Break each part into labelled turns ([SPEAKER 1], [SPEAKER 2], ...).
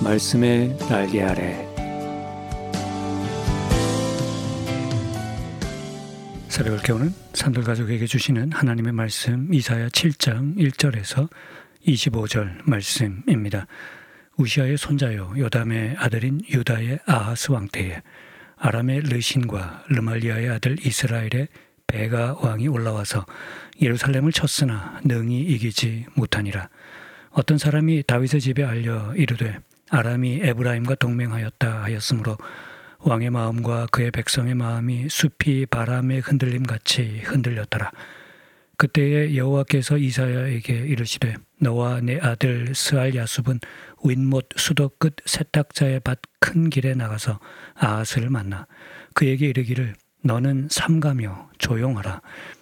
[SPEAKER 1] 말씀의 날개 아래. 새벽을 깨우는 산돌가족에게 주시는 하나님의 말씀, 이사야 7장 1절에서 25절 말씀입니다. 우시아의 손자요 요담의 아들인 유다의 아하스 왕 때에 아람의 르신과 르말리아의 아들 이스라엘의 베가 왕이 올라와서 예루살렘을 쳤으나 능히 이기지 못하니라. 어떤 사람이 다윗의 집에 알려 이르되 아람이 에브라임과 동맹하였다 하였으므로 왕의 마음과 그의 백성의 마음이 숲이 바람에 흔들림같이 흔들렸더라. 그때에 여호와께서 이사야에게 이르시되 너와 내 아들 스알야숲은 윗못 수도 끝 세탁자의 밭 큰 길에 나가서 아하스를 만나 그에게 이르기를 너는 삼가며 조용하라.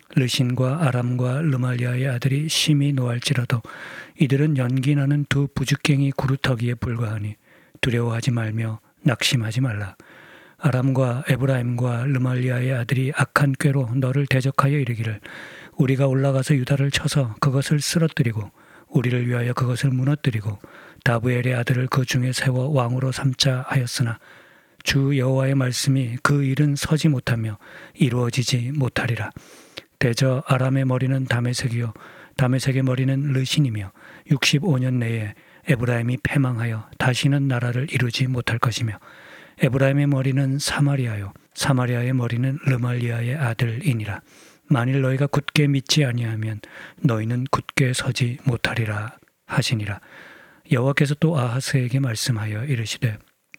[SPEAKER 1] 르신과 아람과 르말리아의 아들이 심히 노할지라도 이들은 연기나는 두 부죽갱이 구루터기에 불과하니 두려워하지 말며 낙심하지 말라. 아람과 에브라임과 르말리아의 아들이 악한 꾀로 너를 대적하여 이르기를 우리가 올라가서 유다를 쳐서 그것을 쓰러뜨리고 우리를 위하여 그것을 무너뜨리고 다브엘의 아들을 그 중에 세워 왕으로 삼자 하였으나 주 여호와의 말씀이 그 일은 서지 못하며 이루어지지 못하리라. 대저 아람의 머리는 다메섹이요 다메섹의 머리는 르신이며 65년 내에 에브라임이 패망하여 다시는 나라를 이루지 못할 것이며 에브라임의 머리는 사마리아요 사마리아의 머리는 르말리아의 아들이니라. 만일 너희가 굳게 믿지 아니하면 너희는 굳게 서지 못하리라 하시니라. 여호와께서 또 아하스에게 말씀하여 이르시되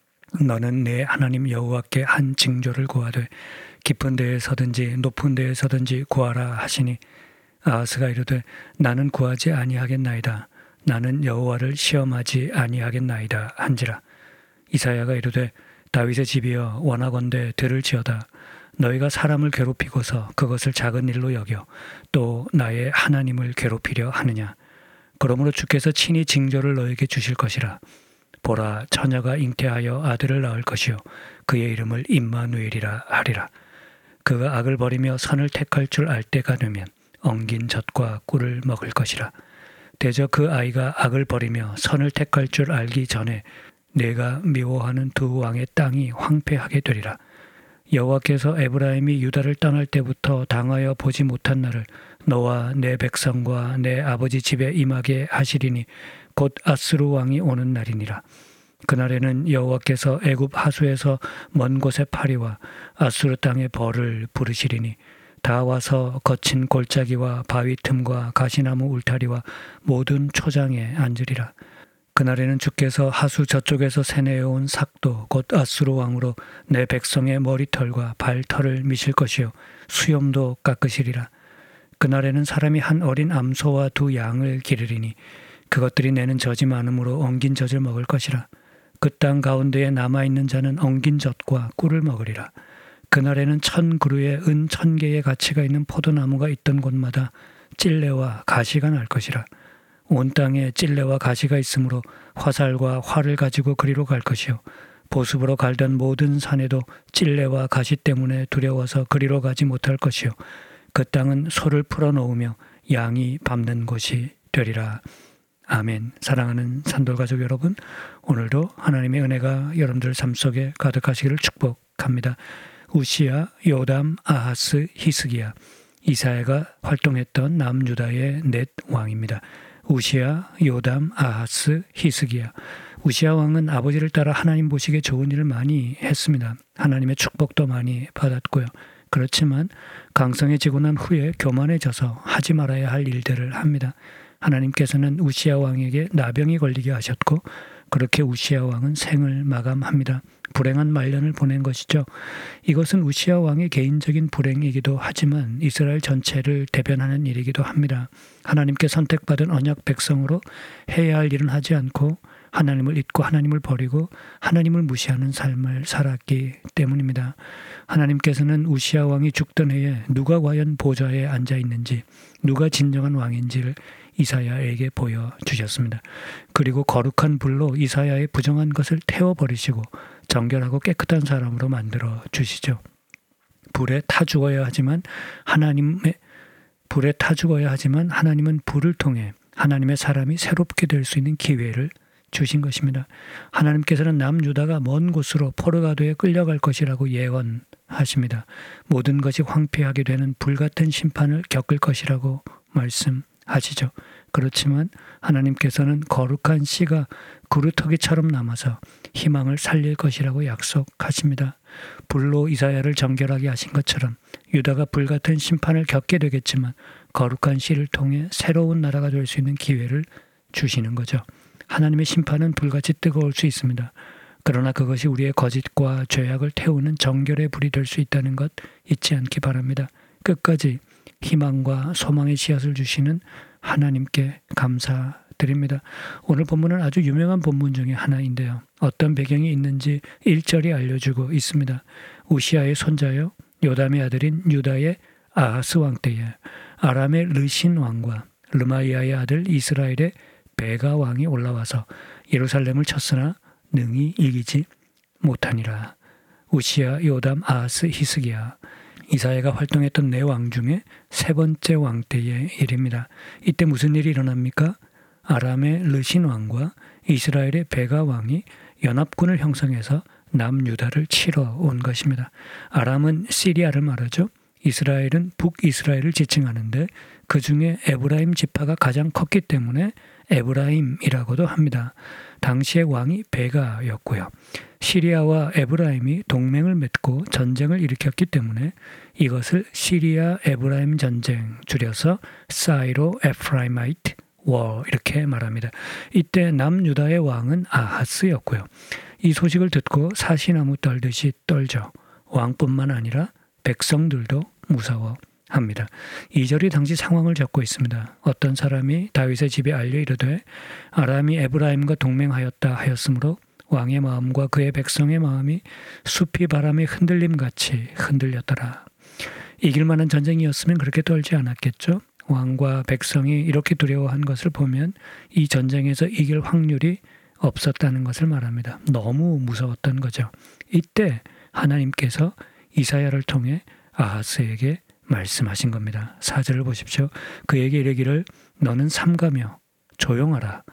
[SPEAKER 1] 너는 내 하나님 여호와께 한 징조를 구하되 깊은 데에 서든지 높은 데에 서든지 구하라 하시니 아하스가 이르되 나는 구하지 아니하겠나이다. 나는 여호와를 시험하지 아니하겠나이다 한지라. 이사야가 이르되 다윗의 집이여 원하건대 들을지어다. 너희가 사람을 괴롭히고서 그것을 작은 일로 여겨 또 나의 하나님을 괴롭히려 하느냐. 그러므로 주께서 친히 징조를 너에게 주실 것이라. 보라 처녀가 잉태하여 아들을 낳을 것이요 그의 이름을 임마누엘이라 하리라. 그가 악을 버리며 선을 택할 줄 알 때가 되면 엉긴 젖과 꿀을 먹을 것이라. 대저 그 아이가 악을 버리며 선을 택할 줄 알기 전에 내가 미워하는 두 왕의 땅이 황폐하게 되리라. 여호와께서 에브라임이 유다를 떠날 때부터 당하여 보지 못한 날을 너와 내 백성과 내 아버지 집에 임하게 하시리니 곧 아스루 왕이 오는 날이니라. 그날에는 여호와께서 애굽 하수에서 먼 곳의 파리와 아수르 땅의 벌을 부르시리니 다 와서 거친 골짜기와 바위 틈과 가시나무 울타리와 모든 초장에 앉으리라. 그날에는 주께서 하수 저쪽에서 세내어온 삭도 곧 아수르 왕으로 내 백성의 머리털과 발털을 미실 것이요 수염도 깎으시리라. 그날에는 사람이 한 어린 암소와 두 양을 기르리니 그것들이 내는 젖이 많음으로 엉긴 젖을 먹을 것이라. 그 땅 가운데에 남아있는 자는 엉긴 젖과 꿀을 먹으리라. 그날에는 1000그루의 은 1000개의 가치가 있는 포도나무가 있던 곳마다 찔레와 가시가 날 것이라. 온 땅에 찔레와 가시가 있으므로 화살과 활을 가지고 그리로 갈 것이요 보습으로 갈던 모든 산에도 찔레와 가시 때문에 두려워서 그리로 가지 못할 것이요 그 땅은 소를 풀어놓으며 양이 밟는 곳이 되리라. 아멘. 사랑하는 산돌가족 여러분, 오늘도 하나님의 은혜가 여러분들 삶 속에 가득하시기를 축복합니다. 우시야, 요담, 아하스, 히스기야, 이사야가 활동했던 남유다의 넷 왕입니다. 우시야, 요담, 아하스, 히스기야. 우시야 왕은 아버지를 따라 하나님 보시기에 좋은 일을 많이 했습니다. 하나님의 축복도 많이 받았고요. 그렇지만 강성해지고 난 후에 교만해져서 하지 말아야 할 일들을 합니다. 하나님께서는 우시야 왕에게 나병이 걸리게 하셨고 그렇게 우시야 왕은 생을 마감합니다. 불행한 말년을 보낸 것이죠. 이것은 우시야 왕의 개인적인 불행이기도 하지만 이스라엘 전체를 대변하는 일이기도 합니다. 하나님께 선택받은 언약 백성으로 해야 할 일은 하지 않고 하나님을 잊고 하나님을 버리고 하나님을 무시하는 삶을 살았기 때문입니다. 하나님께서는 우시야 왕이 죽던 해에 누가 과연 보좌에 앉아 있는지, 누가 진정한 왕인지를 이사야에게 보여주셨습니다. 그리고 거룩한 불로 이사야의 부정한 것을 태워버리시고 정결하고 깨끗한 사람으로 만들어 주시죠. 불에 타 죽어야 하지만 하나님은 불을 통해 하나님의 사람이 새롭게 될 수 있는 기회를 주신 것입니다. 하나님께서는 남유다가 먼 곳으로 포르가도에 끌려갈 것이라고 예언하십니다. 모든 것이 황폐하게 되는 불같은 심판을 겪을 것이라고 말씀하시죠. 그렇지만 하나님께서는 거룩한 씨가 그루터기처럼 남아서 희망을 살릴 것이라고 약속하십니다. 불로 이사야를 정결하게 하신 것처럼 유다가 불같은 심판을 겪게 되겠지만 거룩한 씨를 통해 새로운 나라가 될 수 있는 기회를 주시는 거죠. 하나님의 심판은 불같이 뜨거울 수 있습니다. 그러나 그것이 우리의 거짓과 죄악을 태우는 정결의 불이 될 수 있다는 것 잊지 않기 바랍니다. 끝까지 희망과 소망의 씨앗을 주시는 하나님께 감사드립니다. 오늘 본문은 아주 유명한 본문 중에 하나인데요. 어떤 배경이 있는지 1절이 알려주고 있습니다. 우시아의 손자요 요담의 아들인 유다의 아하스 왕 때에 아람의 르신 왕과 르마이아의 아들 이스라엘의 베가 왕이 올라와서 예루살렘을 쳤으나 능히 이기지 못하니라. 우시아, 요담, 아하스, 히스기야. 이사야가 활동했던 네 왕 중에 세 번째 왕 때의 일입니다. 이때 무슨 일이 일어납니까? 아람의 르신 왕과 이스라엘의 베가 왕이 연합군을 형성해서 남유다를 치러 온 것입니다. 아람은 시리아를 말하죠. 이스라엘은 북이스라엘을 지칭하는데 그 중에 에브라임 지파가 가장 컸기 때문에 에브라임이라고도 합니다. 당시의 왕이 베가였고요. 시리아와 에브라임이 동맹을 맺고 전쟁을 일으켰기 때문에 이것을 시리아 에브라임 전쟁, 줄여서 사이로 에프라이마이트 워 이렇게 말합니다. 이때 남유다의 왕은 아하스였고요. 이 소식을 듣고 사시나무 떨듯이 떨죠. 왕뿐만 아니라 백성들도 무서워합니다. 2절이 당시 상황을 적고 있습니다. 어떤 사람이 다윗의 집에 알려 이르되 아람이 에브라임과 동맹하였다 하였으므로 왕의 마음과 그의 백성의 마음이 숲이 바람에 흔들림같이 흔들렸더라. 이길 만한 전쟁이었으면 그렇게 떨지 않았겠죠. 왕과 백성이 이렇게 두려워한 것을 보면 이 전쟁에서 이길 확률이 없었다는 것을 말합니다. 너무 무서웠던 거죠. 이때 하나님께서 이사야를 통해 아하스에게 말씀하신 겁니다. 4절을 보십시오. 그에게 이르기를 너는 삼가며 조용하라.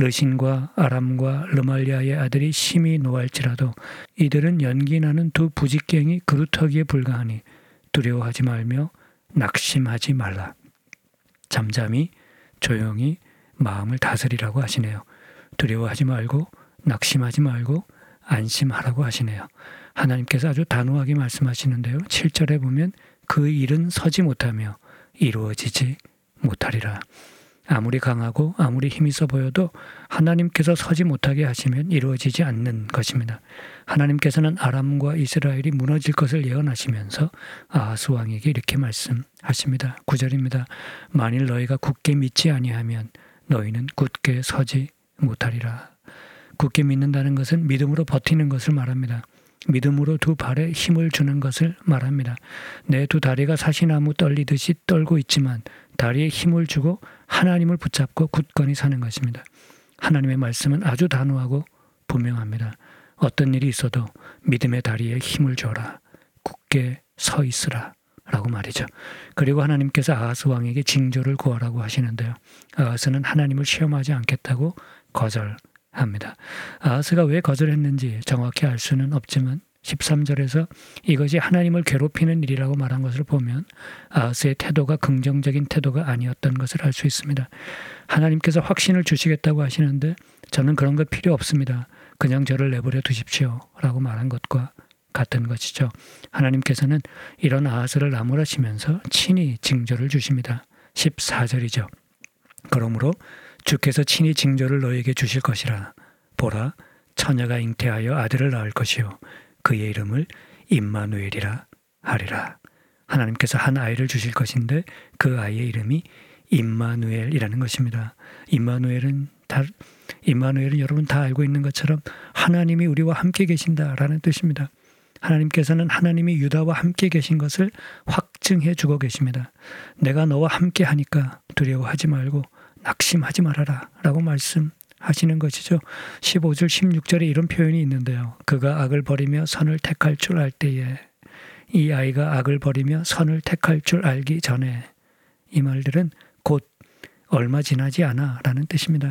[SPEAKER 1] 르신과 아람과 르말리아의 아들이 심히 노할지라도 이들은 연기나는 두 부직갱이 그루터기에 불과하니 두려워하지 말며 낙심하지 말라. 잠잠히 조용히 마음을 다스리라고 하시네요. 두려워하지 말고 낙심하지 말고 안심하라고 하시네요. 하나님께서 아주 단호하게 말씀하시는데요. 7절에 보면 그 일은 서지 못하며 이루어지지 못하리라. 아무리 강하고 아무리 힘이 있어 보여도 하나님께서 서지 못하게 하시면 이루어지지 않는 것입니다. 하나님께서는 아람과 이스라엘이 무너질 것을 예언하시면서 아하스 왕에게 이렇게 말씀하십니다. 9절입니다. 만일 너희가 굳게 믿지 아니하면 너희는 굳게 서지 못하리라. 굳게 믿는다는 것은 믿음으로 버티는 것을 말합니다. 믿음으로 두 발에 힘을 주는 것을 말합니다. 내 두 다리가 사시나무 떨리듯이 떨고 있지만 다리에 힘을 주고 하나님을 붙잡고 굳건히 사는 것입니다. 하나님의 말씀은 아주 단호하고 분명합니다. 어떤 일이 있어도 믿음의 다리에 힘을 줘라. 굳게 서 있으라. 라고 말이죠. 그리고 하나님께서 아하스 왕에게 징조를 구하라고 하시는데요. 아하스는 하나님을 시험하지 않겠다고 거절합니다. 아하스가 왜 거절했는지 정확히 알 수는 없지만 13절에서 이것이 하나님을 괴롭히는 일이라고 말한 것을 보면 아하스의 태도가 긍정적인 태도가 아니었던 것을 알 수 있습니다. 하나님께서 확신을 주시겠다고 하시는데 저는 그런 것 필요 없습니다. 그냥 저를 내버려 두십시오. 라고 말한 것과 같은 것이죠. 하나님께서는 이런 아하스를 나무라시면서 친히 징조를 주십니다. 14절이죠. 그러므로 주께서 친히 징조를 너에게 주실 것이라. 보라, 처녀가 잉태하여 아들을 낳을 것이요 그의 이름을 임마누엘이라 하리라. 하나님께서 한 아이를 주실 것인데 그 아이의 이름이 임마누엘이라는 것입니다. 임마누엘은 여러분 다 알고 있는 것처럼 하나님이 우리와 함께 계신다라는 뜻입니다. 하나님께서는 하나님이 유다와 함께 계신 것을 확증해 주고 계십니다. 내가 너와 함께 하니까 두려워하지 말고 낙심하지 말아라 라고 말씀하시는 것이죠. 15절 16절에 이런 표현이 있는데요. 그가 악을 버리며 선을 택할 줄 알 때에, 이 아이가 악을 버리며 선을 택할 줄 알기 전에, 이 말들은 곧 얼마 지나지 않아 라는 뜻입니다.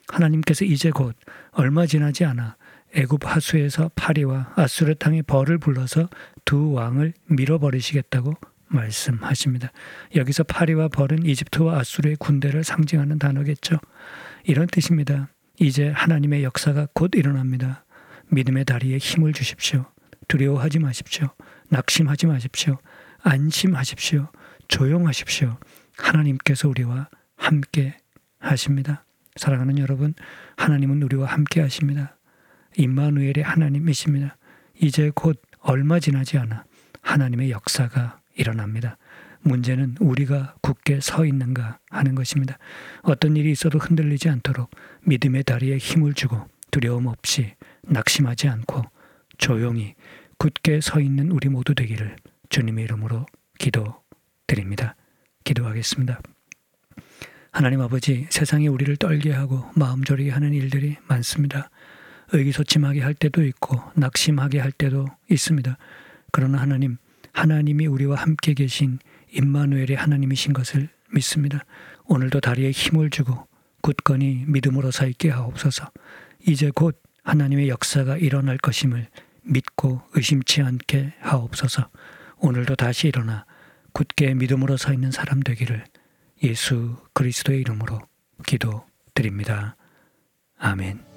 [SPEAKER 1] 하나님께서 이제 곧 얼마 지나지 않아 애굽 하수에서 파리와 아수르 땅의 벌을 불러서 두 왕을 밀어버리시겠다고 말씀하십니다. 여기서 파리와 벌은 이집트와 아수르의 군대를 상징하는 단어겠죠. 이런 뜻입니다. 이제 하나님의 역사가 곧 일어납니다. 믿음의 다리에 힘을 주십시오. 두려워하지 마십시오. 낙심하지 마십시오. 안심하십시오. 조용하십시오. 하나님께서 우리와 함께 하십니다. 사랑하는 여러분, 하나님은 우리와 함께 하십니다. 임마누엘의 하나님이십니다. 이제 곧 얼마 지나지 않아 하나님의 역사가 일어납니다. 문제는 우리가 굳게 서 있는가 하는 것입니다. 어떤 일이 있어도 흔들리지 않도록 믿음의 다리에 힘을 주고 두려움 없이 낙심하지 않고 조용히 굳게 서 있는 우리 모두 되기를 주님의 이름으로 기도드립니다. 기도하겠습니다. 하나님 아버지, 세상이 우리를 떨게 하고 마음 졸이게 하는 일들이 많습니다. 의기소침하게 할 때도 있고 낙심하게 할 때도 있습니다. 그러나 하나님이 우리와 함께 계신 임마누엘의 하나님이신 것을 믿습니다. 오늘도 다리에 힘을 주고 굳건히 믿음으로 서 있게 하옵소서. 이제 곧 하나님의 역사가 일어날 것임을 믿고 의심치 않게 하옵소서. 오늘도 다시 일어나 굳게 믿음으로 서 있는 사람 되기를 예수 그리스도의 이름으로 기도드립니다. 아멘.